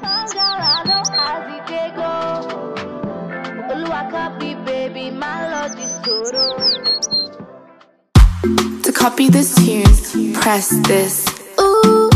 Strong girl, I know as it dey go. Oluwakabi, baby, my lord is soro. To copy the tunes, press this. Ooh.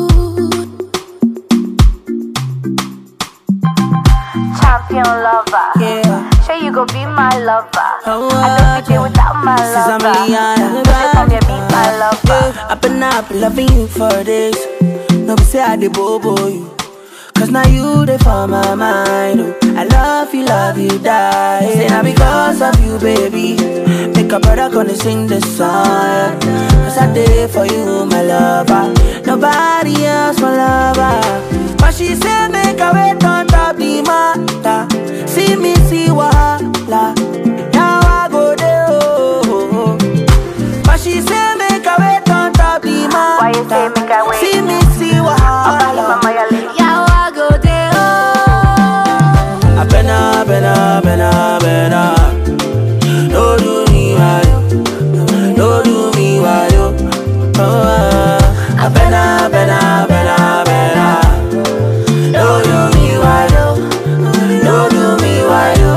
Champion lover, Yeah. sure you go be my lover. Oh, I don't fit without my lover. Come here, be my lover. I've been loving you for days. No be say I dey bobo you, cause now you dey for my mind. Oh. I love you, die. Say now because of you, baby. Make a brother gonna sing this song. Cause I did for you, my lover. Nobody else my lover. But she say make a wait on top the matter. See me, see wahala. Now I go there, oh. But she say make a wait on top the matter. Why you say make I wait? See me, see wahala. Mama, yeah, I go there, oh. I better. No do me why yo. No do me why yo. Oh, I better. No do me why yo. No do me why yo.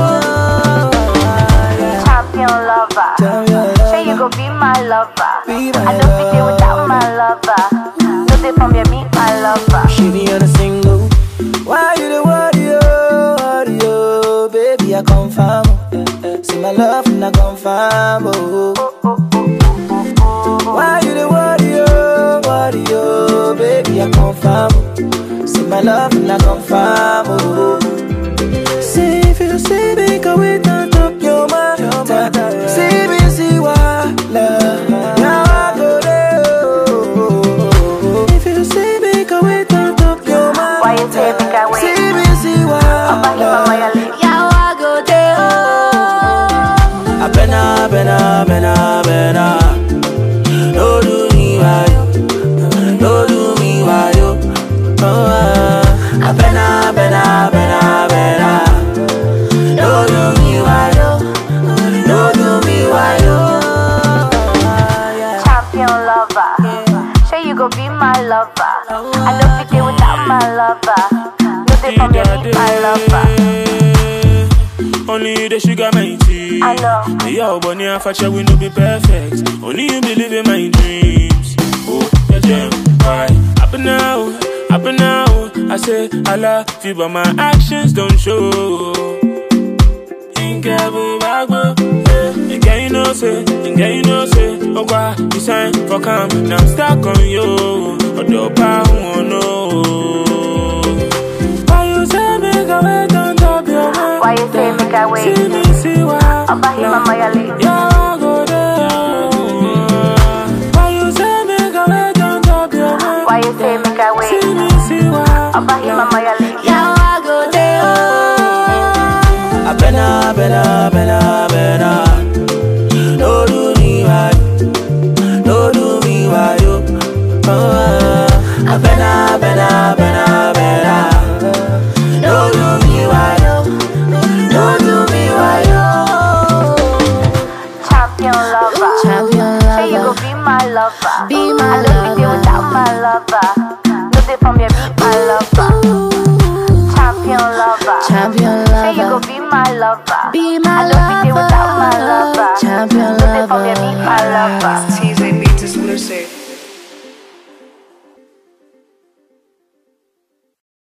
Champion lover, sure you go be my lover. I don't fit there without my lover. No day from your meet my lover. She be on a single. Why you the worry, oh, baby, I confirm. See my love and I confirm, oh. Why you the worry, oh, baby, I confirm. See my love and I confirm, oh. See if you see me, go wait on top your mind. See me, see why love. Now I go there, oh. If you see me, go wait on top your mind. Why you say make I wait? See me, see why love. Yeah, I go there, oh. I better. No do me why yo. No do me why yo. Oh, I better. No do me why yo. No do me why yo. Champion lover, sure you go be my lover. I don't fit there without my lover. No day from your meet my lover. Only you the sugar my tea. I know. Yo, bunny and fashion we no be perfect. Only you believe in my dreams. Oh, yeah, jam. Why? Up and now. I say I love you, but my actions don't show. Incredible, you know say. Oh, why you sign for come? Now I'm stuck on you. But the power, no. Why you say make a wait on top your mind? Why you say make I wait? See me, see why. Yeah, I go there. Why you say make a wait on top your mind? Why you say make I wait? See me, see why. Mama,